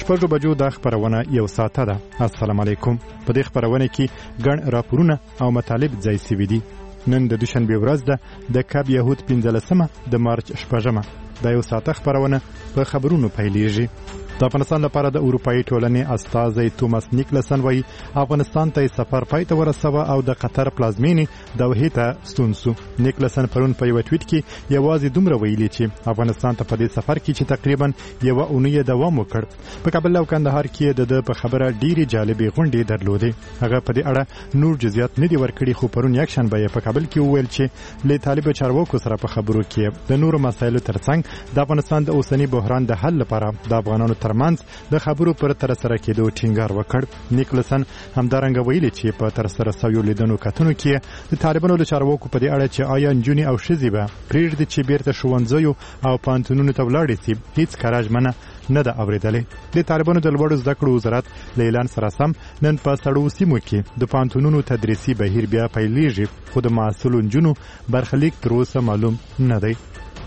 شپږو بجو دا خپرونه یو ساعته ده. السلام علیکم. په دې خپرونه کې ګڼ راپورونه او مطالب ځای سوي دي. نن د دوشنبې ورځ ده د کب یهود 15مه د مارچ 6مه. دا یو ساعته خپرونه په خبرونو پیلېږي. د افغانستان لپاره د اروپایي ټولنې استازی توماس نیکلسن وایي افغانستان ته سفر پای ته ورسوه او د قطر پلازمینې دوحې ته ستون سو. نیکلسن پرون په یو ټویټ کې یوازې دومره ویلي چې افغانستان ته په دې سفر کې چې تقریبا یوه اونۍ دوام وکړ. په کابل او کندهار کې د په خبره ډېرې جالبې غونډې درلودې. هغه په دې اړه نور جزئیات نه دي ورکړي، خو پرون یکشنبه یې په کابل کې وویل چې له طالب چارواکو سره په خبرو کې د نورو مسایلو ترڅنګ د افغانستان د اوسنی بحران د حل لپاره د افغانانو ترمنځ د خبرو پر تر سره کېدو ټینګار وکړ. نیکلسن همدارنګه ویلي چې په تر سره شویو لیدنو کتنو کې د طالبانو له چارواکو په دې اړه چې آیا نجونې او ښځې به پرېږدي چې بیرته ښوونځیو او پوهنتونونو ته ولاړې شي هیڅ کره ژمنه نه ده اورېدلې. د طالبانو د لوړو زده کړو وزارت له اعلان سره سم نن په سړو سیمو کې د پوهنتونونو تدریسي بهیر بیا پیلېږي، خو د محصلو نجونو برخلیک تر اوسه معلوم نه دی.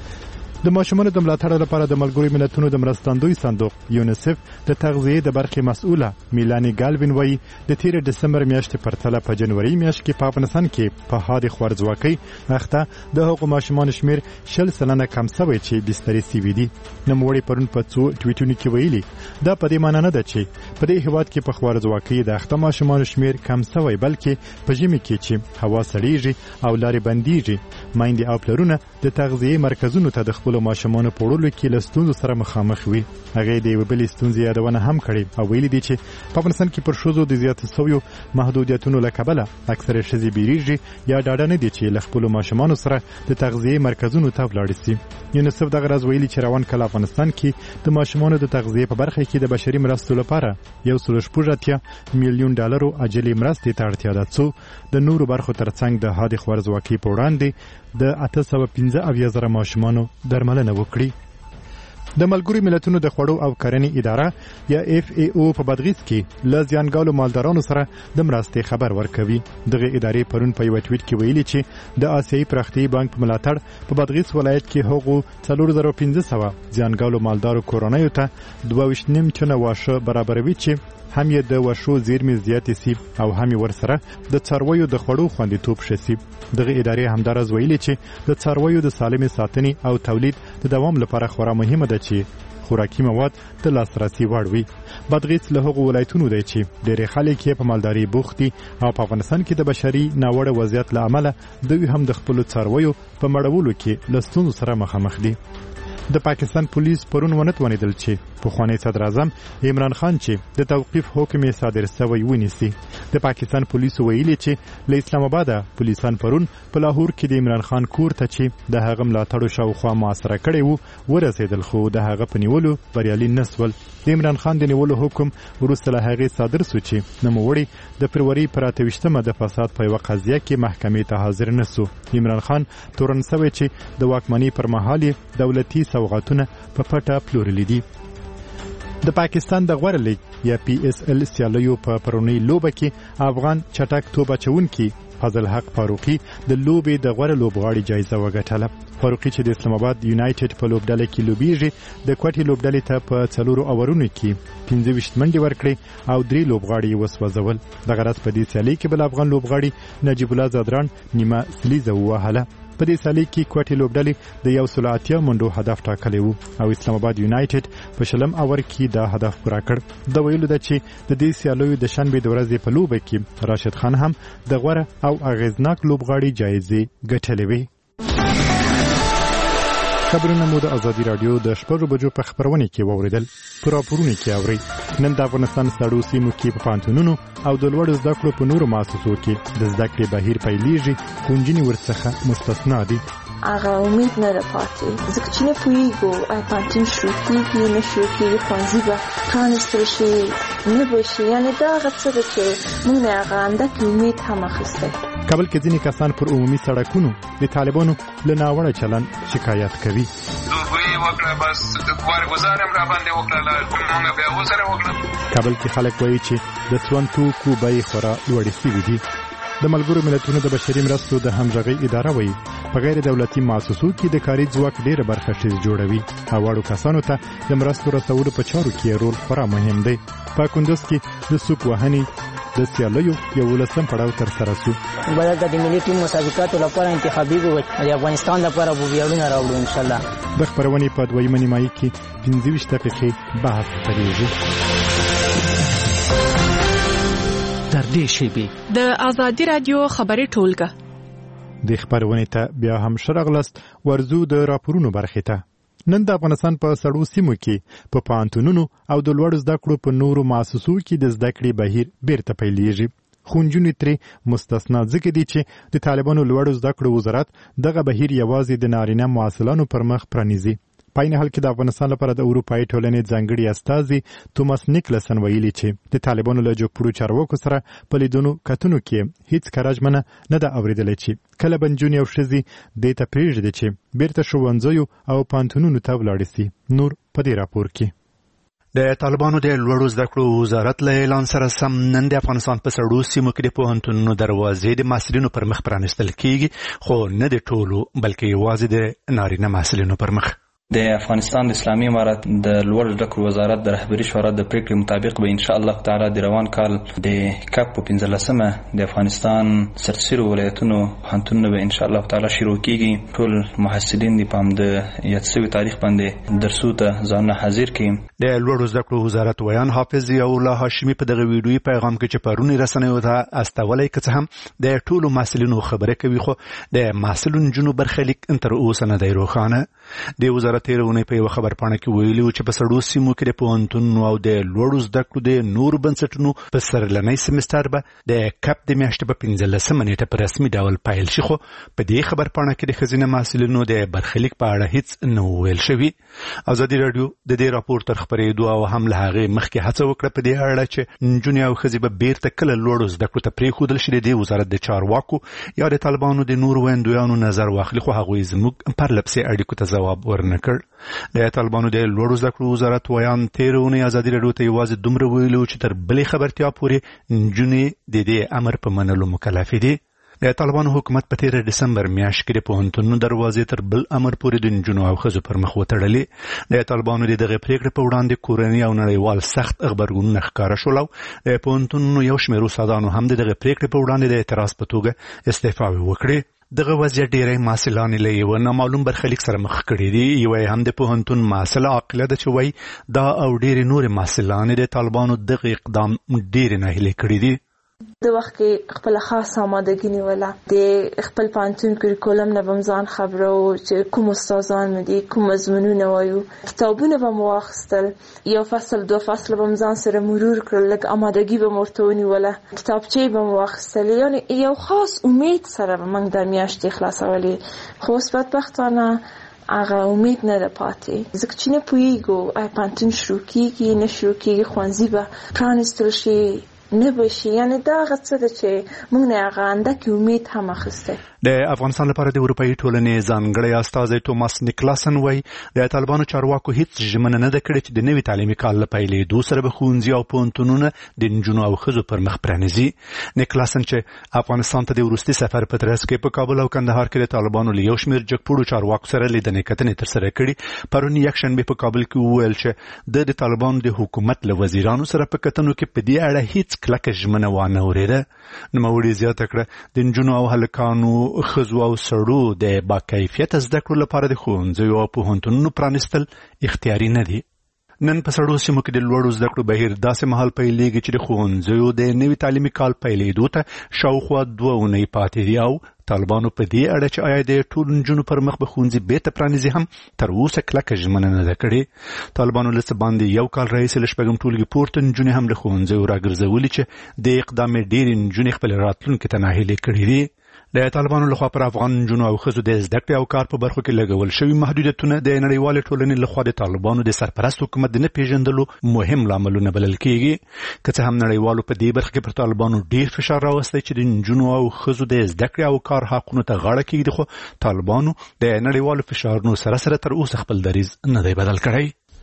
د ماشومانو د ملاتړ لپاره د ملګرو ملتونو د مرستندوی صندوق یونیسف د تغذیې د برخې مسؤله میلانی ګالوین وایي د 13 دسمبر میاشتې پرتله په جنوري میاشت کې په افغانستان کې په حد خوارځواکۍ اخته د هغو ماشومانو شمیر 40% کم شوی چې بسترې سوي دي. نوموړي پرون په څو ټویټونو کې ویلي دا په دې معنی نه ده چې په دې هېواد کې په خوارځواکۍ د اخته ماشومانو شمیر کم شوی، بلکې په ژمي کې چې هوا سړیږي او لارې بندیږي میندې او پلرونه د تغذیې مرکزونو ته د خپلو ماشومانو په وړلو کې له ستونزو سره مخامخ وي. هغې د یوې بلې ستونزې یادونه هم کړې او ویلي دي چې په افغانستان کې پر ښځو د زیاتو شویو محدودیتونو له کبله اکثره ښځې بیریږي یا ډاډه نه دي چې له خپلو ماشومانو سره د تغذیې مرکزونو ته ولاړې شي. یونیسف دغه راز ویلي چې روان کال افغانستان کې د ماشومانو د تغذیې په برخه کې د بشري مرستو لپاره 1.8 میلیون ډالرو اجلې مرستې ته اړتیا ده، څو د نورو برخو ترڅنګ د حد خوارځواکۍ په وړاندې د 815,000 ماشومانو درملنه وکړي. د ملګرو ملتونو د خوړو او کرنې اداره یا FAO په بادغیس کې له زیانګالو مالدارانو سره د مرستې خبر ورکوي. دغه ادارې پرون په یو ټویټ کې ویلي چې د آسیایي پراختیایي بانک په ملاتړ په بادغیس ولایت کې هغو 4500 زیانګالو مالدارو کورنیو ته 22.5 ټنه واښه برابروي چې هم یې د وښو زیرمې زیاتې سي او هم یې ورسره د څارویو د خوړو خوندیتوب ښه سي. دغه ادارې همداراز ویلي چې د څارویو د سالمې ساتنې او تولید د دوام لپاره خورا مهمه ده چې خوراکي مواد د لاسرسي وړ وي. بادغیس له هغو ولایتونو دی چې ډېری خلک یې په مالدارۍ بوخت دي او په افغانستان کې د بشري ناوړه وضعیت له امله دوی هم د خپلو څارویو په مړولو کې له ستونزو سره مخامخ دي. د پاکستان پولیس پرون ونیدل چې پخوانی صدر اعظم عمران خان چې د توقیف حکم صادر شوی ونیسي. د پاکستان پولیسو ویلي چې له اسلام آباد پولیسان پرون په لاهور کې د عمران خان کور ته چې د هغه ملاتړو شاوخوا محاصره کړی وو ورسېدل، خو د هغه په نیولو بریالي نه شول. د عمران خان د نیولو حکم وروسته له هغې صادر شو چې نوموړی د فروری پر 28مه د فساد په یوه قضیه کې محکمې ته حاضر نه شو. عمران خان تورن شوی چې د واکمنۍ پر مهال دولتي سوغاتونه په پټه پلورلي دي. د پاکستان د غوره لیګ یا PSL سیالیو په پرونی لوبه کې افغان چټک توپ اچونکي فضل حق فاروقي د لوبې د غوره لوبغاړي جایزه وګټله. فاروقي چې د اسلام آباد یونایټډ په لوبډله کې لوبیږي د کوټې لوبډلې ته په 4 اورونو کې 25 منډې ورکړې او 3 لوبغاړي وسوځول. دغه راز په دې سیالي کې بل افغان لوبغاړي نجیب الله زادران نیمه سلیزه ووهله. په دې سیالي کې کوټې لوبډلې د 180 منډو هدف ټاکلی وو او اسلام آباد یونایټډ په 20 اور کې دا هدف پوره کړ. د ویلو ده چې د دې سیالیو د شنبې د ورځې په لوبه کې راشد خان هم د غوره او اغیزناک لوبغاړي جایزې ګټلې وې. خبرونه مو د ازادي رادیو د 6 بجو په خبرونه کې ووریدل. پر راپورونه کې اوري نن د افغانستان سړو سیمو کې په پوهنتونونو او د لوړو زده کړو په نورو مؤسسو کې د زده کړې بهیر پیلېږي، خو نجونې ورڅخه مستثنا دي. هغه امید نه ده پاتې، ځکه چې نه پوهېږو آیا پوهنتون شروع کېږي نه شروع کېږي، ښوونځي به پرانیستل شي نه به شي. یعنې دا هغه څه ده چې موږ نه هغه اندک امید هم اخیستی. کابل کې ځینې کسان پر عمومي سړکونو د طالبانو له ناوړه چلند شکایت کوي. وکړه بس د کوار گزارم را باندې وکړه موږ بیا وسره وکړه. کابل کې خلک وایي چې د سون توکو بیې خورا لوړې شوي دي. د ملګرو ملتونو د بشري مرستو د همغږۍ اداره وایي په غیر دولتي مؤسسو کې د کاري ځواک ډېره برخه ښځې جوړوي او واړو کسانو ته د مرستو رسولو په چارو کې رول خورا مهم دی. په کندوز کې د سوق وهنې د سیالیو 11 پړاو تر سره شو. بلکې د ملي ټیم مسابقاتو لپاره انتخابي وي د افغانستان لپاره به ویاړونه راوړو ان شاء الله. د خبرونې په دویمه نیمایي کې 25 دقیقې بحث خپریږي. در دې شیبې د آزادي رادیو خبري ټولګه د خبرونې ته بیا هم شرغلست ورزو د راپورونو برخې ته. نن د افغانستان په سړو سیمو کې په پانتونونو او د لوړ زده کړو په نورو مؤسسو کې د زده کړې بهیر بیرته پیلېږي. خونجونې ترې مستثنا ځکه دي چې د طالبانو لوړ زده کړو وزارت دغه بهیر یوازې د نارینه محصلانو پر مخ پرانیزي. په این حال کې د افغانستان لپاره د اروپایي ټولنې ځانګړي استازي توماس نیکلسن ویلي چې د طالبانو له جوړپړو چارواکو سره په لیدونو کتنو کې هیڅ کارژمنه نه ده اورېدلې چې کله بنجونې او ښځې دې ته پرېږدي چې بیرته ښوونځیو او پانتونونو ته ولاړې سي. نور په دې راپور کې د طالبانو د لوړو زده کړو وزارت له اعلان سره سم نن د افغانستان په سړو سیمو کې د پوهنتونونو دروازې د محصلینو پر مخ پرانیستل کیږي، خو نه د ټولو بلکې یوازې د نارینه محصلینو پر مخ. د افغانستان د اسلامي امارت د لوړ زده کړو وزارت د رهبري شورا د پریکړې مطابق به ان شاء الله تعالی د روان کال د کاپ په 15مه د افغانستان سرتسرو ولایتونو پوهنتونونه به ان شاء الله تعالی شروع کیږي. ټول محصلین د پام د یادسوي تاریخ باندې درسو ته ځان حاضر کړي. د لوړ زده کړو وزارت ویان حافظ الله هاشمي په دغه ویډیوي پیغام کې چې پرونی رسنیو ته استولای کڅ هم د ټولو محصلینو خبره کوي، خو د محصلونو جنو برخلیک تر اوسه نه دی روښانه. د وزارت تیرونه په یو خبر پاڼه کې ویلي چې په سړو سیمو کې د پوهنتونونو او د لوړو زده کړو د نورو بنسټونو په سرلنی سمستر به د کپ د میاشتې په 15مه نیټه په رسمي ډول پیل شي، خو په دې خبر پاڼه کې د ښځینه محصلینو د برخلیک په اړه هیڅ نه ویل شوي. ازادي رادیو د دې راپور تر خبرېدو او هم له هغې مخکې هڅه وکړه په دې اړه چې نجونې او ښځې به بیرته کله لوړو زده کړو ته پرېښودل شي. د دې وزارت د چارواکو یا د طالبانو د نورو ویندویانو نظر واخلي، خو هغوی زموږ پرلپسې اړیکو ته ځواب ورنه کړ. د طالبانو د لوړو زده کړو وزارت ویان تیرونه ازادي رادیو ته یوازې دومره ویلي چې تر بلې خبرتیا پورې نجونې د دې امر په منلو مکلفې دي. د طالبانو حکومت په 13 ډسمبر میاشت کې د پوهنتونونو دروازې تر بل امر پورې د نجونو او ښځو پر مخ وتړلې. د طالبانو د دغه پریکړې په وړاندې کورني او نړیوال سخت غبرګونونه ښکاره شول او د پوهنتونونو یو شمېر استادانو هم د دغه پریکړې په وړاندې د اعتراض په توګه استعفاوې وکړې. دغه وضعیت ډېری محصلان له یو نامعلوم برخلیک سره مخ کړي دي. یو هم د پوهنتون محصله عاقله ده چې وایي دا او ډېرې نورې محصلان د طالبانو دغه اقدام ډېرې ناهیلې کړي دي. د وخت کې خپل خاص آمادګي نیوله د خپل پانتون کوریکولم نه بمزان خبرو چې کوم استادان مې دي کوم مضمونونه وایو کتابونه به مو واخیستل یو فصل دو فصل بمزان سره مرور کړل لکه آمادګي به مرته ونیوله کتابچې به مو واخیستل یعنی یو خاص امید سره به موږ د میاشتې خلاصولې خو اوس بدبختانه هغه امید نه ده پاتې ځکه چې نه پوهیږو پانتون شروع کیږي نه شروع کیږي ښوونځي به پرانیستل شي نه بشي یعنی دا هغه څه ده چې موږ نه هغه اندکې امید هم اخیستی. د افغانستان لپاره د اروپایي ټولنې ځانګړی استازی توماس نیکلاسن وایي د طالبانو چارواکو هیڅ ژمنه نه ده کړې چې د نوي تعلیمي کال له پیلېدو سره به ښوونځي او پوهنتونونه د نجونو او ښځو پر مخ پرانیزي. نیکلاسن چې افغانستان ته د وروستي سفر په ترڅ کې په کابل او کندهار کې د طالبانو له یو شمېر جګپوړو چارواکو سره لیدنې کتنې ترسره کړي پرون یکشنبې په کابل کې وویل چې د طالبانو د حکومت له وزیرانو سره په کتنو کې په دې اړه هیڅ کلکه ژمنه وانه اورېده. نوموړي زیاته کړه د نجونو او هلکانو ښځو او سړو د باکیفیته زده کړو لپاره د ښوونځیو او پوهنتونونو پرانیستل اختیاري نه دي. نن په سړو سیمو کې د لوړو زده کړو بهیر داسې مهال پیلېږي چې د ښوونځیو د نوي تعلیمي کال پیلېدو ته شاوخوا 2 اونۍ پاتې دي او طالبانو په دې اړه چې آیا د ټولو نجونو پر مخ به ښوونځي بیرته پرانیزي هم تر اوسه کلکه ژمنه نه ده کړې. طالبانو له څه باندې یو کال راهیسې له 6 ټولګي پورته نجونې هم له ښوونځیو راګرځولي چې د اقدام ډېرې نجونې خپل راتلونکي ته ناهیلې کړي دي. د طالبانو لخوا پر افغان نجونو او ښځو د زده کړې او کار په برخو کې لګول شوي محدودیتونه د نړیوالې ټولنې لخوا د طالبانو د سرپرست حکومت د نه پیژندلو مهم لاملونه بلل کېږي. که څه هم نړیوالو په دې برخه کې پر طالبانو ډېر فشار راوستی چې د نجونو او ښځو د زده کړې او کار حقونو ته غاړه کېږدي، خو طالبانو د نړیوالو فشارونو سره سره تر اوسه خپل دریځ نه دی بدل کړی.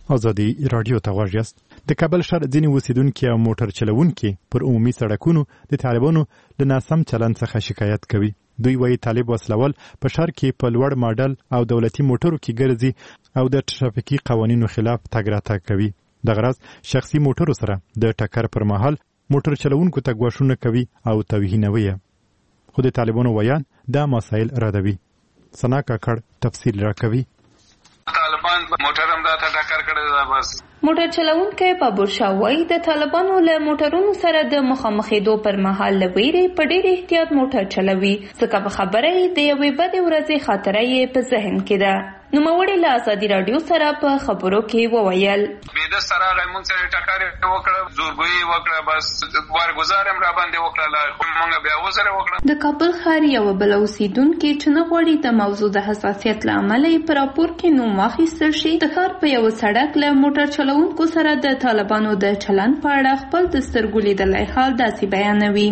ازادي رادیو ته غوږ یاست. د کابل ښار ځینې اوسیدونکي او موټر چلوونکي پر عمومي سړکونو د طالبانو له ناسم چلند څخه شکایت کوي. دوی وایي طالب وسلوال په ښار کې په لوړ ماډل او دولتي موټرو کې ګرځي او د ټرافیکي قوانینو خلاف تګ راتګ کوي. دغه راز شخصي موټرو سره د ټکر پر مهال موټر چلوونکو ته ګواښونه کوي او توهینوي. خو د طالبانو ویان دا مسایل ردوي. ثنا کاکړ تفصیل راکوي. طالبان موټر هم دا ته ټکر کړی دا بس. موټر چلوونکی په بورشاوي د طالبانو له موټرونو سره د مخامخېدو پر مهال له ویرې په ډېر احتیاط موټر چلوي، ځکه په خبره یې د یوې بدې ورځې خاطره یې په ذهن کې ده. نوموړي له ازادي راډیو سره په خبرو کې وویل بېده سره راغی، موږ سره ټکر وکړه، زورګویي وکړه، بس وارګزار هم راباندې وکړله، خو موږ بیا ورسره وکړه. د کابل ښار یوه بله اوسیدونکې چې نه غواړي د موضوع د حساسیت له امله یې په راپور کې نوم واخیستل شي، د ښار په یوه سړک له موټر چلوونکو سره د طالبانو د چلند په اړه خپل د سترګو لیدلی حال داسې بیانوي.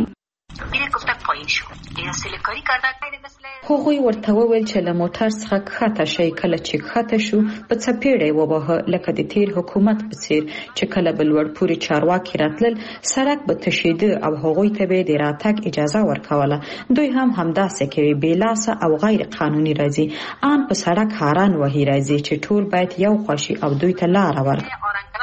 هغوی ورته وویل چې له موټر څخه کښته شئ. کله چې کښته شو په څپېړه یې وواهه، لکه د تیر حکومت په څیر چې کله به لوړ پورې چارواکي راتلل سړک به تشېده او هغوی ته به د راتګ اجازه ورکوله. دوی هم همداسې کوي، بې لاسه او غیر قانوني راځي، ان په سړک هاران وهي راځي چې ټول باید یو خوا شي او دوی ته لاره ورکړي.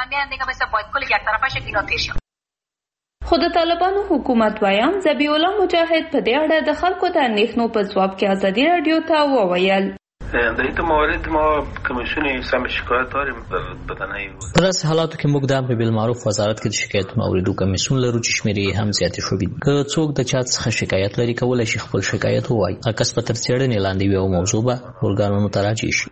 خو د طالبانو حکومت ویان ذبیح الله مجاهد په دې اړه د خلکو د اندېښنو په ځواب کې ازادي راډیو ته وویل در این موارد ما کمیسیون سم شکایت داریم بدنه. په داسې حالاتو کې موږ د امر بالمعروف وزارت کې د شکایتونو اوریدو کمیسیون لرو چې شمیرې هم زیاتې شوې دي. که څوک د چا څخه شکایت لري کولی شي خپل شکایت ووایي. هر کس به تر څېړنې لاندې وي او موضوع به ارګانونو ته راجع شي.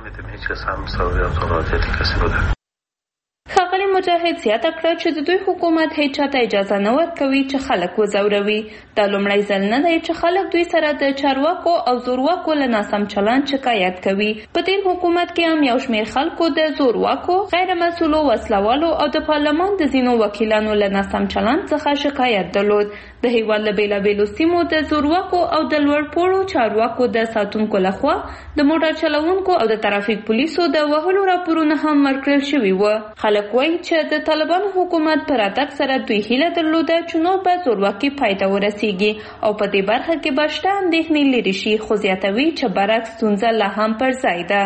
ښاغلي مجاهد زیاته کړه چې د دوی حکومت هیڅ چاته اجازه نه ورکوي چې خلک وځوروي. دا لومړی ځل نه دی چې خلک دوی سره د چارواکو او زورواکو له ناسم چلند شکایت کوي. په تیر حکومت کې هم یو شمېر خلکو د زورواکو، غیر مسؤلو وسلوالو او د پارلمان د ځینو وکیلانو له ناسم چلند څخه شکایت درلود. د هیواد له بېلابېلو سیمو د زورواکو او د لوړ پوړو چارواکو د ساتونکو لخوا د موټر چلوونکو او د ترافیک پولیسو د وهلو راپورونه هم ورکړل شوي وو. خلک وایي چې د طالبانو حکومت پر راتګ سره دوی هیله درلوده چې نور به زورواکي پای ته ورسیږي او په دې برخه کې به شته اندېښنې لرې شي، خو زیاتوي چې برعکس ستونزه لا هم پر ځای ده.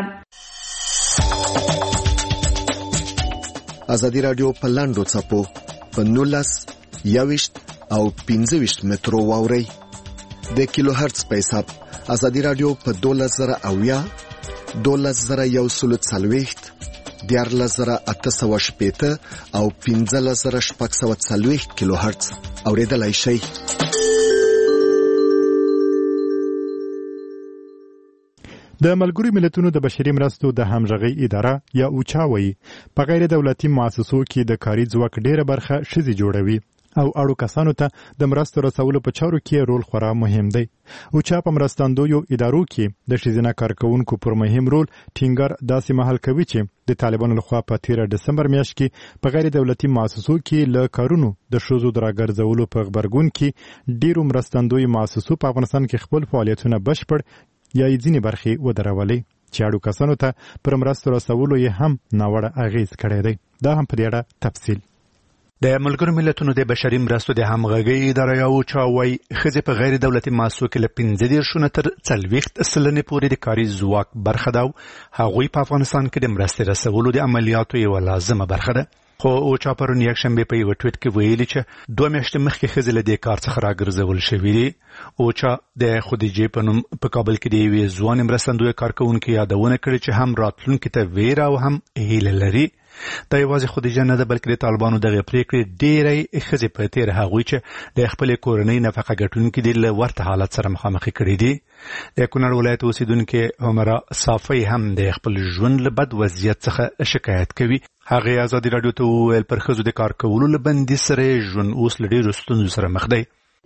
ازادي راډیو په لاندو څپو په 19 21 او 25 مترو واوري د کیلو هرتز په حساب. ازادي راډیو په 12000 12140 14880 او 15640 کیلو هرتز اوریدلای شئ. د ملګرو ملتونو د بشري مرستو د همغږي اداره یا اوچا وایي په غیر دولتي مؤسسو کې د کاري ځواک ډیره برخه ښځې جوړوي او اړو کسانو ته د مرستو رسولو په چارو کې رول خورا مهم دی. اوچا په مرستندویو ادارو کې د ښځینه کارکوونکو پر مهم رول ټینګار داسې مهال کوي چې د طالبانو لخوا په 13 دسمبر میاشت کې په غیر دولتي مؤسسو کې له کارونو د ښځو د راګرځولو په غبرګون کې ډیرو مرستندوی مؤسسو په افغانستان کې خپل فعالیتونه بشپړ یا ځینې برخې ودرولې چې اړو کسانو ته پر مرستو رسولو یې هم ناوړه اغیز کړی دی. دا هم په دې اړه تفصیل. د ملګرو ملتونو د بشري مرستو د همغږي اداره یا اوچا وایي ښځې په غیر دولتي مؤسسو کې له 15 تر 40% پورې د کاري ځواک برخه ده او هغوی په افغانستان کې د مرستې رسولو د عملیاتو یوه لازمه برخه ده. خو اوچا پرون یکشنبه په یو ټویټ کې ویلي چې 2 میاشتې مخکې ښځې له دې کار څخه راګرځول شوې دي. اوچا د خدیجې په نوم په کابل کې د یوې ځوانې مرستندویه کارکوونکې یادونه کړې چې هم راتلونکي ته ویره او هم هیله لري. دا یوازې خدیجه نه ده بلکې د طالبانو دغه پریکړې ډېرې ښځې په تیر هغوی چې د خپلې کورنۍ نفقه ګټونکي دي له ورته حالت سره مخامخ کړي دي. د کونړ ولایت اوسیدونکې عمره صافی هم د خپل ژوند له بد وضعیت څخه شکایت کوي. هغه ازادي راډیو ته وویل پر ښځو د کار کولو له بندي سره ژوند اوس له ډېرو ستونزو سره مخ دی.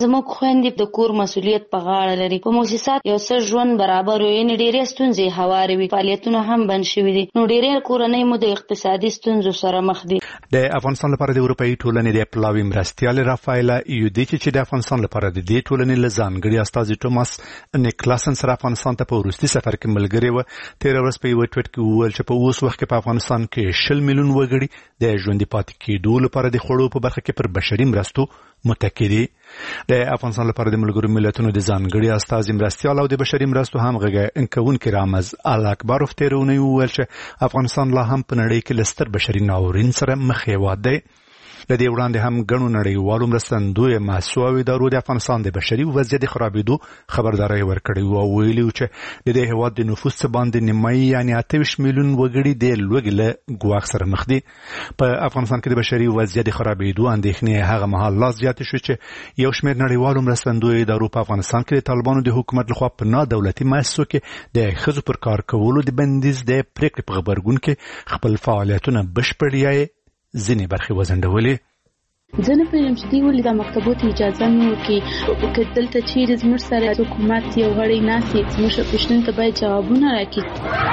زموږ خويندې د کور مسؤلیت په غاړه لري. په مؤسسات یو څه ژوند برابر وي، نه ډېرې ستونزې هوارې وي، فعالیتونه هم بند شوي دي، نو ډېرې کورنۍ مو د اقتصادي ستونزو سره مخ دي. د افغانستان لپاره د اروپאי ټولنې د پلاوي مرستیال رافایلا یودیچ چې د افغانستان لپاره د دې ټولنې لزانګړي استاذ ټوماس نیکلاسن سره افغانستان ته په وروستي سفر کې ملګری و. 13 ورځې په یو ټویټ کې وویل چې په اوس وخت کې په افغانستان کې 20 میلیون وګړي د ژوندي پاتې کېدو لپاره د خوړو په برخه کې پر بشري مرستو متکی دي. د افغانستان لپاره د ملګرو ملتونو د ځانګړي استاذ مرستیال او د بشري مرستو همغږی انکونکي رامز الکبروف تیرونی وویل چې افغانستان لا هم په نړۍ کې لستر بشري ناورین سره مخ هیواد دی. لدې وړاندې هم ګڼو نړیوالو مرستندویو مؤسسو او ادارو د افغانستان د بشري وضعیت خرابېدو خبرداري ورکړې او ویلي چې د دې هیواد د نفوس څخه باندې نیمایي یعنی 28 میلیون وګړي د لوږې له ګواښ سره مخ دي. په افغانستان کې د بشري وضعیت خرابېدو اندېښنې هغه مهال لا زیاتې شوې چې یو شمېر نړیوالو مرستندویو ادارو په افغانستان کې د طالبانو د حکومت لخوا په نادولتي مؤسسو کې د ښځو پر کار کولو د بندیز د پریکړې په غبرګون کې خپل فعالیتونه بشپړ ځینې برخې وځنډولې. زه نه پوهېږم چې دوی ولې دا مکتبو ته اجازه نه ورکوي. که دلته چیرې زموږ سره حکومت یو غړی ناست وي، زموږ پوښتنو ته باید جوابونه راکړي.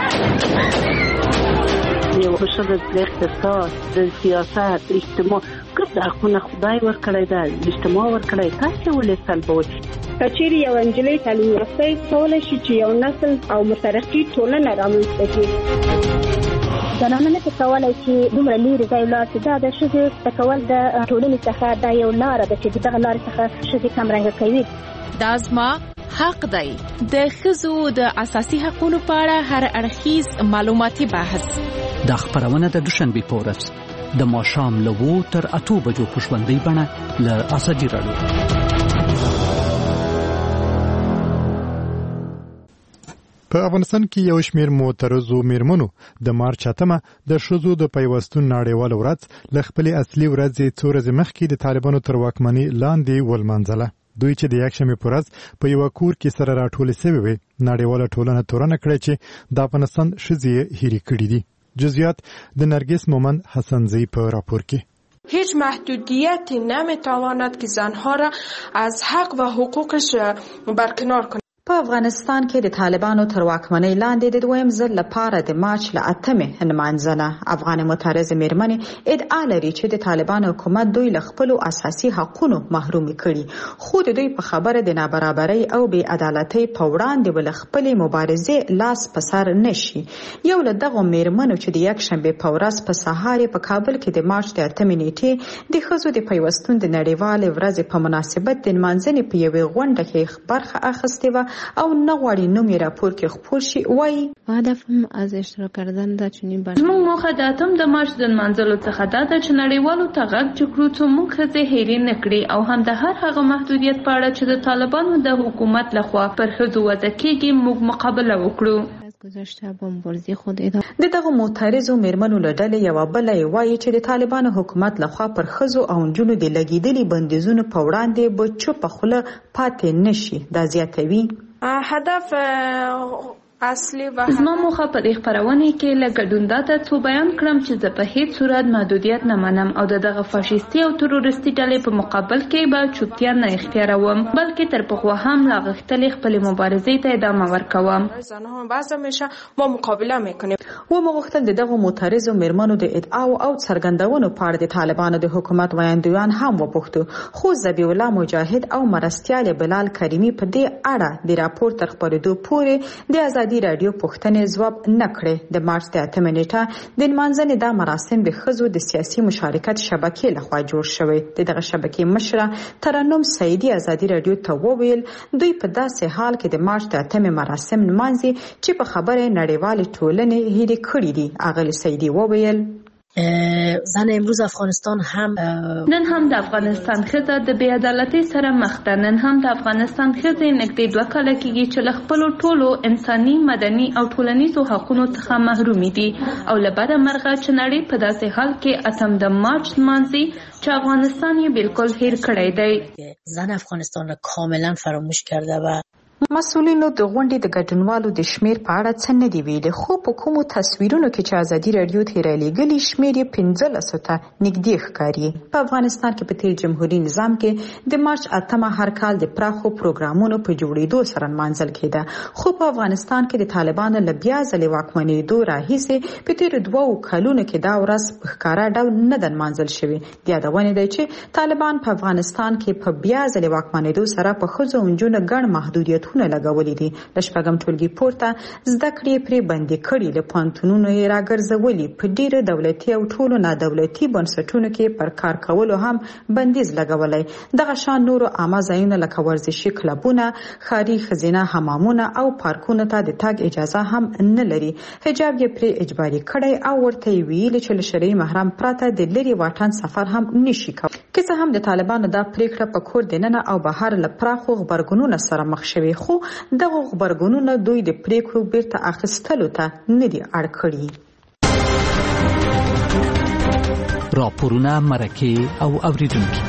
یو ښه د اقتصاد، د سیاست، اجتماع ګرد حقونه خدای ورکړی ده، اجتماع ورکړی، تاسې ولې سلبوئ؟ که چیرې یو نجلۍ تعلیم یافته کولی شي چې یو نسل او مترقي ټولنه رامنځته کړي. زنانه نه کولی چې دومره لرې ځای ولاړ شي. دا د ښځې زده کول د ټولنې څخه دا یو لاره ده چې دغه لارې څخه ښځې کمرنګه کوي. دا زما حق دی. د ښځو د اساسي حقوقو په اړه هر اړخیز معلوماتي بحث. دا خبرونه د دوشنبه په ورځ د ماښام له 2 تر 8 بجو په ژوندۍ بڼه له ازادي راډیو. په افغانستان کې یو شمېر معترضو میرمنو د مارچ 8 د ښځو د پیوستون نړیواله ورځ له خپلې اصلي ورځې څو ورځې مخکې د طالبانو تر واکمنۍ لاندې ولمانځله. دوی چې د یکشنبې په ورځ په یوه کور کې سره راټولې سوې وې، نړیواله ټولنه تورنه کړې چې د افغانستان ښځې یې هیرې کړي دي. جزئیات د نرگس مومند حسنزی په راپور کې. هیچ محدودیتی نمیتواند که زنها را از حق و حقوقش برکنار کند. په افغانستان کې د طالبانو تر واکمنۍ لاندې د دویم ځل لپاره د مارچ له 8 نمانځنه افغان معترض میرمنې ادعا لري چې د طالبانو حکومت دوی له خپل اساسي حقوقو محروم کړي، خو د دوی په خبره د نابرابرۍ او بې عدالتۍ په وړاندې ول خپل مبارزې لاس په سر نشي. یو له دغه میرمنو چې د یکشنبه په ورځ په سهار په کابل کې د مارچ د 8 نیټې د ښځو د پیوستون د نړیوال ورځ په مناسبت د نمانځنې په یوه غونډه کې برخه اخیستې و او نه غواړي نوم یې راپور کې خپور شي. وایي هدفم از اشتراک کردن در چنین برنامه زموږ موخه د اتم د مارچ د نمانځلو څخه دا ده چې نړیوالو ته غږ چکړو څو موږ ښځې هېرې نه کړي او هم د هر هغه محدودیت په اړه چې د طالبانو د حکومت لخوا پر ښځو وضع کېږي موږ مقابله وکړو. د دغه معترضو میرمنو له ډلې یوه بله یې وایي چې د طالبانو حکومت لخوا پر ښځو او نجونو د لګېدلي بندیزونو په وړاندې به چوپه خوله پاتې نشي. دا زیاتوي هدف اصلي و زما موخه په دې خبرونه کې له ګډون دا ته څو بیان کړم چې زه په هیڅ صورت محدودیت نه منم او دغه فاشیستي او تروریستي ډلې په مقابل کې به چوپتیا نه اختیاروم، بلکې تر پخوا هم لا غښتلې خپل مبارزې ته ادامه ورکوم. زنها بعض همیشه ما مقابله میکنیم. و مغختل دغه معترضو میرمنو د ادعا او څرګندونو په اړه د طالبانو د حکومت وایندویان هم وپوښتو، خو ذبیح الله مجاهد او مرستیال بلال کریمی په دې اړه د راپور تر خبرېدو پورې د ازادي راډیو پوښتنې ځواب نه کړې. د مارچ د 8 نیټه د نمانځنې دا مراسم د ښځو د سیاسي مشارکت شبکې لخوا جوړ شوی. دغه شبکې مشره ترنم سعیدي ازادي راډیو ته وویل دوی په داسې حال کې د مارچ د 8 مراسم نمانځي چې په خبره نړیوال ټولنې هېرې کړي دي. اغلی سعیدي وویل زن امروز افغانستان هم نن هم د افغانستان ښځه د بې عدالتۍ سره مخ ده. نن هم د افغانستان ښځې نږدې 2 کاله کېږي چې له خپلو ټولو انساني، مدني او ټولنیزو حقونو څخه محرومې دي او له بده مرغه چې نړۍ په داسې حال کې 8 د مارچ نمانځي چې افغانستان یې بالکل هیر کړی دی. زن افغانستان را کاملا فراموش کرده و مسؤلینو د غونډې د ګډونوالو د شمیر په اړه څه نه دی ویلي، خو په کومو تصویرونو کې چې ازادي رادیو تیرې لګلي شمیر یې 15 ته نږدې ښکاري. په افغانستان کې په تیر جمهوریت نظام کې د مارچ 8 هر کال د پراخو پروګرامونو په جوړېدو سره منځل کېده، خو په افغانستان کې د طالبانو له بیا ځلې واکمنېدو راهیسې په تیر 2 کلونو کې دا ورځ په ښکاره ډول نه ده منځل شوې. د یادونې دی چې طالبان په افغانستان کې په بیا ځلې واکمنېدو سره په ښځو او نجونو ګڼ محدودیتونه لګولې دي. د شپږم ټولګي پورته زده کړې پرې بندي کړي، له پوهنتونونو یې راګرځولي، په ډیرو دولتي او ټولو نادولتي بنسټونو کې پر کار کولو هم بندیز لګولی. دغه شان نورو عامه ځایونه لکه ورزشي کلبونه، ښاري ښځینه حمامونه او پارکونو ته د تګ اجازه هم نه لري. حجاب یې پرې اجباري کړی او ورته یې ویلي چې له شرعي محرم پرته د لرې واټن سفر هم نشي کولی. که څه هم د طالبانو دا پریکړه په کور دننه او بهر له پراخو غبرګونونو سره مخ شوې، خو دغه غبرګونونه دوی د پریکړو بیرته اخیستلو ته نه دي اړ کړي. راپورونه، مرکې او اوریدونکي.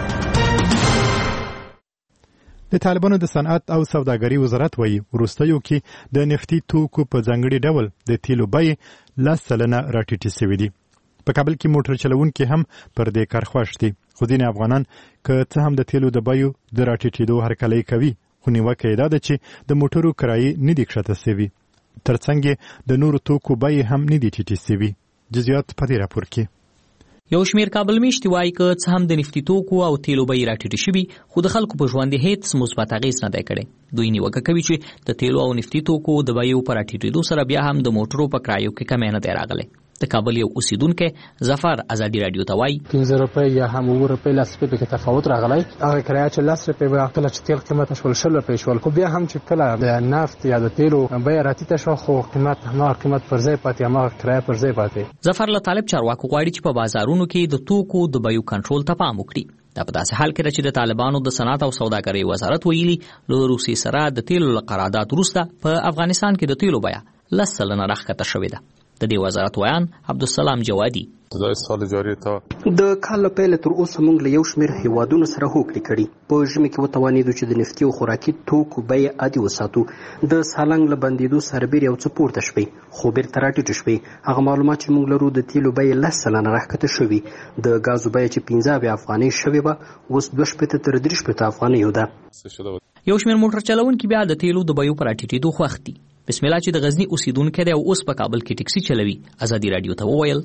د طالبانو د صنعت او سوداګرۍ وزارت وایي وروستیو کې د نفتي توکو په ځانګړي ډول د تیلو بیې 10% راټیټې شوې دي. په کابل کې موټر چلونکي هم پر دې کار خوښ دي، خو ځینې افغانان که څه هم د تیلو د بیو د راټیټېدو هرکلی کوي، خو نیوکه یې دا ده چې د موټرو کرایې نه دي کښته شوي، ترڅنګ د نورو توکو بیې هم نه دي ټیټې شوي. جزئیات په دې راپور کې. یو شمیر کابل میشتي وایي که څه هم د نفتي توکو او تیلو بیې راټیټې شوي، خو د خلکو په ژوند هیڅ مثبت اغېز نه دی کړی. دوی نیوکه کوي چې د تیلو او نفتي توکو د بیو په راټیټېدو سره بیا هم د موټرو په کرایو کې کمی نه دی راغلی. د کابل یو اوسیدونکی ظفر ازادي رادیو ته وایي 15 روپۍ یا هم 9 روپۍ 10 روپۍ کې تفاوت راغلی. هغه کرایه چې 10 روپۍ وه، کله چې تیل قیمت شول 20 روپۍ شول، خو بیا هم چې کله د نفت یا د تیلو بیه راټیټه شوه، خو قیمت هماغه قیمت پر ځای پاتې، هماغه کرایه پر ځای پاتې. ظفر له طالب چارواکو غواړي چې په بازارونو کې د توکو د بیو کنټرول ته پام وکړي. دا په داسې حال کې ده چې د طالبانو د صنعت او سوداګرۍ وزارت ویلي له روسیې سره د تیلو له قرارداد وروسته په افغانستان کې د تیلو بیه 10% راښکته شوې ده. د دې وزارت ویان عبدالسلام جوادي د سال جاری ته د کال پیل تر اوسه موږ له یو شمیر هیوادونو سره هوکړې کړي، په ژمي کې وتوانېدو چې د نفتي او خوراکي توکو بیې عادي وساتو. د سالنګ له بندېدو سربېر یو څه پورته شوې، خو بیرته راټیټې شوې. هغه معلومات چې موږ لرو د تیلو بیې 10% راښکته شوې، د ګازو بیه چې 15 افغانۍ شوې وه اوس 2 تر 3 افغانۍ ده. یو شمیر موټر چلونکي بیا د تیلو د بیو پر راټیټېدو خوښ دي. بسم الله چې د غزنی اوسیدونکی دی او اوس په کابل کې ټکسي چلوي، ازادي رادیو ته وویل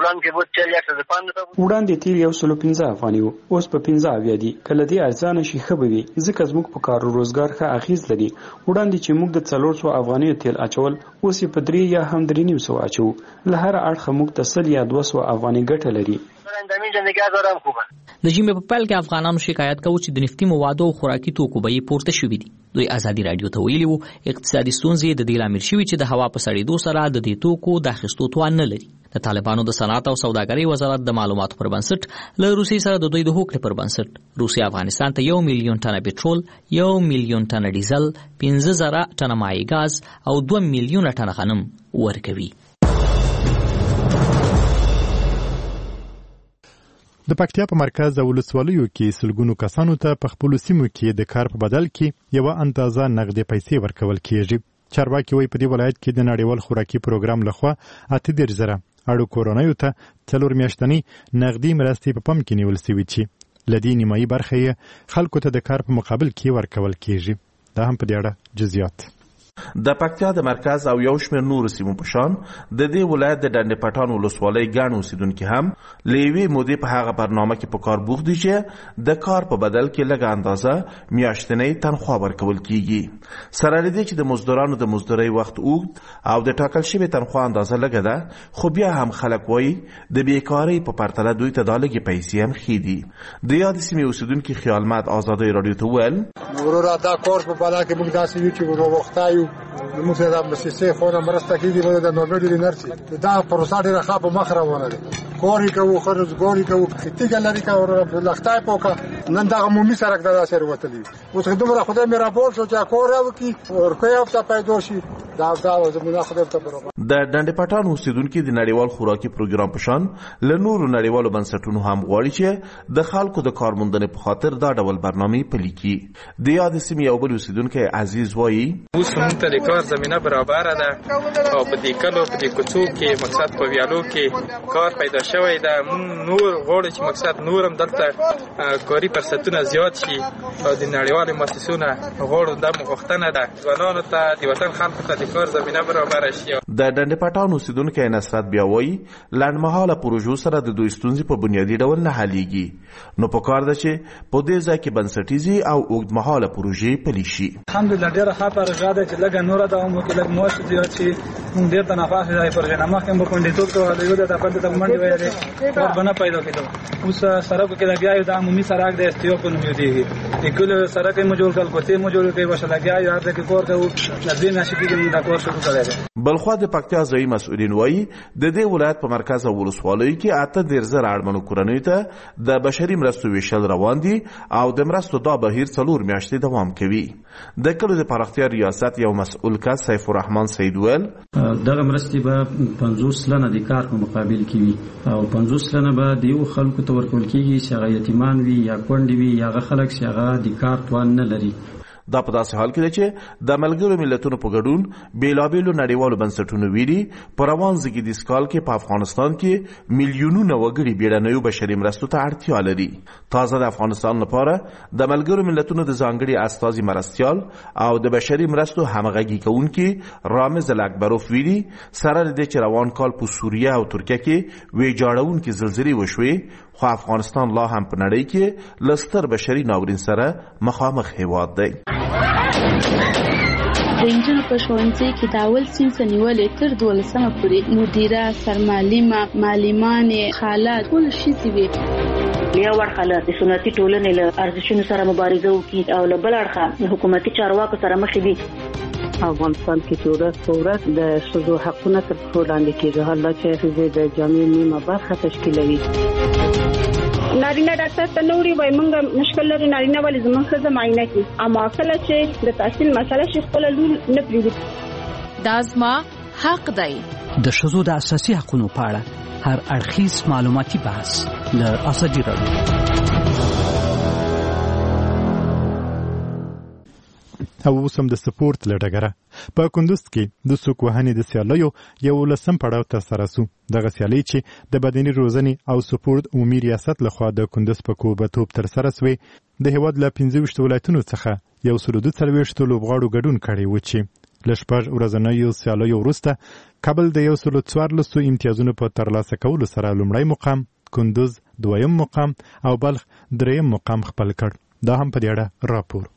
وړاندې تیل 115 افغانۍ و، اوس په 15 دي. کله دې ارزانه شي ښه به وي، ځکه زموږ په کار او روزګار ښه اغېز لري. وړاندې چې موږ د 400 افغانیو تیل اچول، اوس یې په 3 یا هم 350 اچو. له هر اړخه موږ ته 100 یا 200 افغانۍ ګټه لري. د ژمي په پیل کې افغانانو شکایت کوي چې د نفتي موادو او خوراکي توکو بیې پورته شوې دي. دوی ازادي رادیو ته ویلي وو اقتصادي ستونزې د دې لامل شوي چې د هوا په سړېدو سره د دې توکو د اخیستو توان نه لري. د طالبانو د صنعت او سوداګرۍ وزارت د معلوماتو پر بنسټ له روسیې سره د دوی د هوکړې پر بنسټ روسیه افغانستان ته 1 میلیون ټنه پټرول، 1 میلیون ټنه ډیزل، 15,000 ټنه مایع ګاز او 2 میلیون ټنه غنم ورکوي. د پکتیا په مرکز او ولسوالیو کې سلګونو کسانو ته په خپلو سیمو کې د کار په بدل کې یوه اندازه نغدې پیسې ورکول کیږي. چارواکي وایي په دې ولایت کې د نړیوال خوراکي پروګرام لخوا 38,000 اړو کورنیو ته 4 میاشتنۍ نغدي مرستې په پام کې نیول شوي چې له دې نیمایي برخه یې خلکو ته د کار په مقابل کې ورکول کیږي. دا هم په دې اړه جزئیات. د پکتیا د مرکز او یو شمېر نورو سیمو په شان د دې ولایت د ډنډ پټان ولسوالۍ ګڼ اوسیدونکي هم له یوې مودې په هغه برنامه کې په کار بوخت دي چې د کار په بدل کې لږه اندازه میاشتنۍ تنخوا ورکول کیږي. سره له دې چې د مزدورانو د مزدورۍ وخت اوږد او د ټاکل شوې تنخوا اندازه لږه ده، خو بیا هم خلک وایي د بیکارۍ په پرتله دوی ته دا لږې پیسې هم ښې دي. د یادې سیمې اوسیدونکي خیالمند ازادۍ راډیو ته وویل وروره دا کورس په بالا کې موږ داسې یو چې وروختایو موږ سره د مسیسې خو نه مرسته کېږي، موږ د نوبل انرژي دا پروسه ډېره ښه په مخ روانه ده. کوري کوو، خرڅګوري کوو، خټیګه لري کوو، لختای پوکه نن دغه عمومي سړک دا سره وتلی. اوس دومره خدای مې را بول شو چې کور راوکي ورکوي او ته پیدا شي دا زمونه خدای ته برابر. د ډنډ پټان اوسیدونکو د نړیوال خوراکي پروګرام په شان له نورو نړیوالو بنسټونو هم غواړي چې د خلکو د کارموندنې په خاطر دا ډول برنامه پلي کړي. د یاد سیمې یو بل اوسیدونکی عزیز وایي اوس موږ ته د کار زمینه برابر ده او په دې کلو په دې کوڅو کې مقصد په ویالو کې کار پیدا شوی ده. موږ نور غواړو چې مقصد نورم دلته کاري فرصتونه زیات شي او د نړیوالو مؤسسونو غواړو د مغوښتنه ده ځوانانو ته د وطن خلکو ته د کار زمینه برابر شي. د ډنډ پټان اوسیدونکی نصرت بیا وایي لنډمهاله پروژو سره د دوی ستونزې په بنیادي ډول نه حلیږي، نو په کار ده چې په دې ځای کې بنسټیزي او اوږدمهاله پروژې پلي شي. الحمدلله ډېره ښه پروژه ده چې لږه نوره دوام وکړي، لږ معاش زیات شي. موږ ډېر تنفس دی پروژه نه مخکې مو کونډیتوب ته یو د خپل د منډي وایي کار بنا پیدا کېدو. اوس سړک کې لګیا یو د عمومي سړک د استیو په نوم یادېږي. د کله سړک یې موجود کړ کوڅې موجود کړي وشه لګیا یو د کې کور کوو لږ نشي کېږي دا کار شروع کړی. بلخوا د پکتیا ځایي مسؤلین وایي د دې ولایت په مرکز او ولسوالیو کې 8 اړمنو کورنیو ته د بشري مرستو ویشل روان دي او د مرستو دا بهیر 4 میاشتې دوام کوي. د کلو د پراختیا ریاست یو مسؤل کس سیف الرحمن سید ویل دغه مرستې به 50 سلنه د کار په مقابل کې وي او 50 سلنه به د یو خلکو ته ورکول کېږي چې هغه یتیمان وي یا کونډې وي یا هغه خلک چې هغه د کار توان نه لري. دا په داسې حال کې ده چې د ملګرو ملتونو په ګډون بیلابیلو نړیوالو بنسټونو ویلي په روان زېږدیز کال کې په افغانستان کې میلیونونه وګړي بیړنیو بشري مرستو ته اړتیا لري. تازه د افغانستان لپاره د ملګرو ملتونو د ځانګړي استازي مرستیال او د بشري مرستو همغږي کوونکي رامز الاکبروف ویلي سره د دې چې روان کال په سوریه او ترکیه کې ویجاړونکې زلزلې وشوې، خو افغانستان لا هم په نړۍ کې له ستر بشري ناورین سره مخامخ هیواد دی. د انجل په ښوونځي کې د اول صنف نیولې تر 12مه پورې مدیره، سرمعلمه، معلمانې، خاله ټول ښځې وي. یو اړخه د سنتي ټولنې له ارزښتونو سره مبارزه وکړي او له بل اړخه حکومتي چارواکو سره مخ دي. افغانستان کې چې ورځ په ورځ د ښځو حقونه تر پښو لاندې کېږي، حالا چې ښځې د جامعې نیمه برخه تشکیلوي. نارینه ډاکټر ته نو وړي وای مونږ مشکل لري نارینه ولې زموږ ښځه معاینه کوي، اما کله چې د تحصیل مسله شي خپل لور نه پریږدي. دا زما حق دی. د ښځو د اساسي حقوقو په اړه هر اړخیز معلوماتي بحث له اساجي راډیو. او اوسم د سپورت لټګره په کندوز کې د سوک وهنې د سیالیو یو لسم پړاو تر سره سو. دغه سیالي چې د بدني روزنې او سپورت عمومي ریاست لخوا د کندوز په کوبتوب تر سره سوی د هیواد له 15 ولایتونو څخه یو سلو 42 لوبغاړو ګډون کړی و چې ل شپږ ورځنیو سیالیو وروسته کابل د یو سلو 14 امتیازونو په ترلاسه کولو سره لومړی مقام، کندوز دویم مقام او بلخ دریم مقام خپل کړ. دا هم په دې اړه راپور.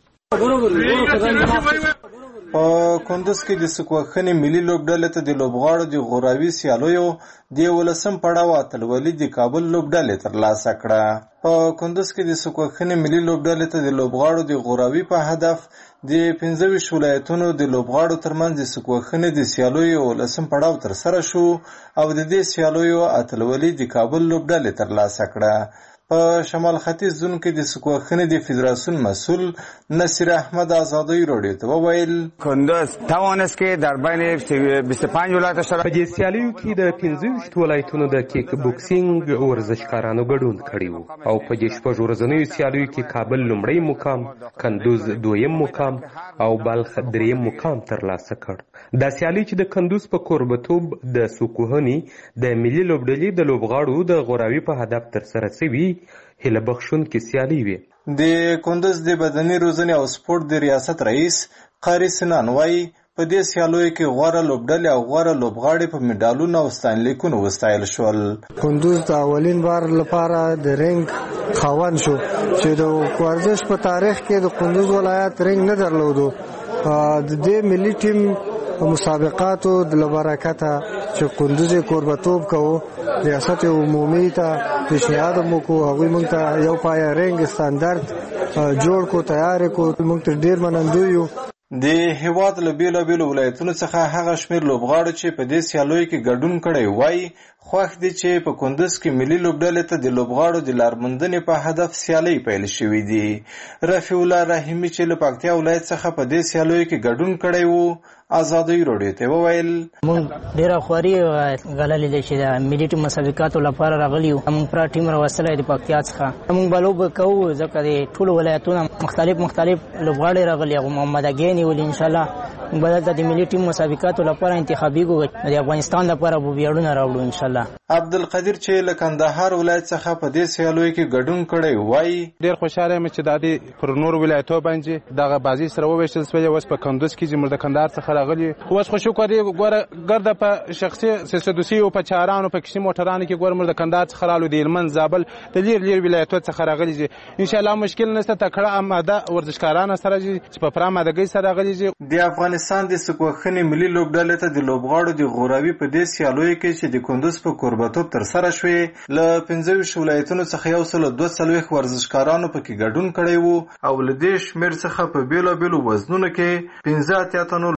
په کندوز کې د سکوخنې ملي لوبډلې ته د لوبغاړو د غوراوي سیالیو د 11 پړاو اتلولي د کابل لوبډلې ترلاسه کړه. په کندوز کې د سکوخنې ملي لوبډلې ته د لوبغاړو د غوراوي په هدف د 15 ولایتونو د لوبغاړو ترمنځ د سکوخنې د سیالیو 11 پړاو تر سره شو او د دې سیالیو اتلولي د کابل لوبډلې ترلاسه کړه. په شمال ختیځ زون کې د سکوخنې د فدراسیون مسئول نصیر احمد آزادی راډیو ته وویل کندوز توانست که در بین 25 ولایت سره په دې سیالیو کې د 15 ولایتونو د کیک بوکسینګ ورزشکارانو ګډون کړی وو او په دې شپږ ورځنیو سیالیو کې کابل لومړی مقام، کندوز دویم مقام او بلخ دریم مقام ترلاسه کړ. دا سیالي چې د کندوز په کوربتوب د سکوهنې د ملي لوبډلې د لوبغاړو د غوراوي په هدف تر سره شوی هله بخښونکې سیالي وي. د کندوز د بدني روزنې او سپورت د ریاست رئیس قاری سنان وایي په دې سیالیو کې غوره لوبډلې او غوره لوبغاړي په میډالونو او ستاینلیکونو وستایل شول. کندوز د اولین بار لپاره د رنګ خاوند شو چې د ورزش په تاریخ کې د کندوز ولایت رنګ نه درلودو. د دې ملي ټیم مسابقاتو د برکته چې کندوز کوربتوب کوو ریاست عمومي ته پیشنهاد مو هغوی موږ ته یو پای رنګ ستاندرد جوړ کو تیار کو موږ ته ډیر منندوی یو. د هیواد له بیلابیلو ولایتونو څخه هغه شمیر لوبغاړو چې په دې سیالیو کې ګډون کړی وای خوښ دي چې په کندوز کې ملي لوبډلې ته د لوبغاړو د لارموندنې په هدف سیالۍ پیل شوې دي. رفیع الله رحیمي چې له پکتیا ولایت څخه په دې سیالیو کې ګډون کړی وو ازادي راډیو ته وویل موږ ډیره خواري غللې دي چې د ملي ټیم مسابقاتو لپاره راغلي یو. موږ پر ټیم راوستلې د پکتیا څخه. موږ بلوب کوو ځکه د ټول ولایتونو مختلف لوبغاړي راغلي. محمد اګینی ول ان شاء الله بدلته د ملي ټیم مسابقاتو لپاره انتخابي ګو د افغانستان لپاره به ویاړونه راوړو ان شاء الله. عبدالقدیر چې له کندهار ولایت څخه په دې سیالیو کې ګډون کړی وای ډیر خوشاله یم چې د دې پر نور ولایتو باندې دغه بازي سره وویشل شوی. اوس په کندوز کې چې موږ د کندهار څخه راغلي اوس خو شکر دی ګوره ګرده په شخصي سیاسي او په چارانو په کشي موټرانو کې ګوره موږ د کندهار څخه رالو د هلمند زابل د لیر ولایتو څخه راغلي دي. ان شاء الله مشکل نشته. تکړه آماده ورزشکاران سره چې په پرامادګۍ سره راغلي دي. د افغانستان د سکوخنې ملي لوبډلې ته د لوبغاړو د غوراوي په دې سیالیو کې چې د کندوز په کوربتوب تر سره شوې له 15 ولایتونو څخه 142 ورزشکارانو پکې ګډون کړی وو او له دې شمېر څخه په بیلابېلو وزنونو کې 15 اتیا تنو